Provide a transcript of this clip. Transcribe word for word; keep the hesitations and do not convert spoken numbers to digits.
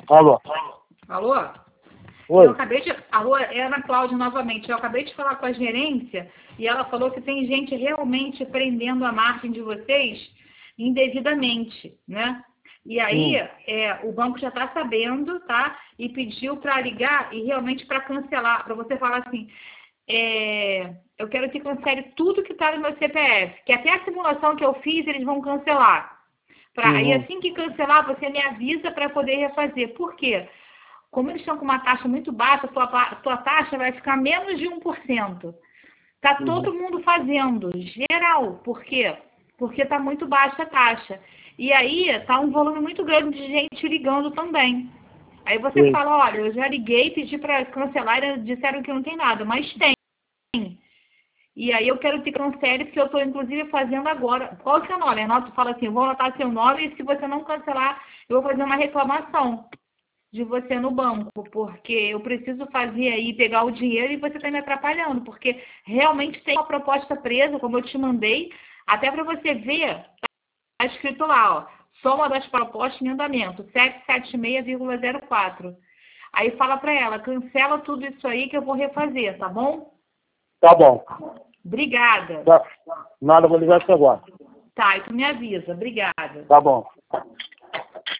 Alô? Alô? Oi. Eu acabei de... Alô, é Ana Cláudia novamente. Eu acabei de falar com a gerência e ela falou que tem gente realmente prendendo a margem de vocês indevidamente, né? E aí, Hum. é, o banco já está sabendo, tá? E pediu para ligar e realmente para cancelar, para você falar assim, é, eu quero que cancele tudo que está no meu C P F, que até a simulação que eu fiz, eles vão cancelar. Pra, Uhum. E assim que cancelar, você me avisa para poder refazer. Por quê? Como eles estão com uma taxa muito baixa, a tua, a tua taxa vai ficar menos de um por cento. Tá Uhum. todo mundo fazendo, geral. Por quê? Porque tá muito baixa a taxa. E aí, tá um volume muito grande de gente ligando também. Aí você Sim. fala, olha, eu já liguei, pedi para cancelar, e disseram que não tem nada, mas tem. E aí eu quero que cancele, porque eu estou inclusive fazendo agora. Qual é o seu nome? Anota, fala assim, eu vou anotar seu nome e se você não cancelar, eu vou fazer uma reclamação de você no banco, porque eu preciso fazer aí, pegar o dinheiro e você está me atrapalhando, porque realmente tem uma proposta presa, como eu te mandei, até para você ver, está escrito lá, ó, soma das propostas em andamento, setecentos e setenta e seis vírgula zero quatro. Aí fala para ela, cancela tudo isso aí que eu vou refazer, tá bom? Tá bom. Obrigada. Tá. Nada, vou ligar isso agora. Tá, e tu me avisa. Obrigada. Tá bom.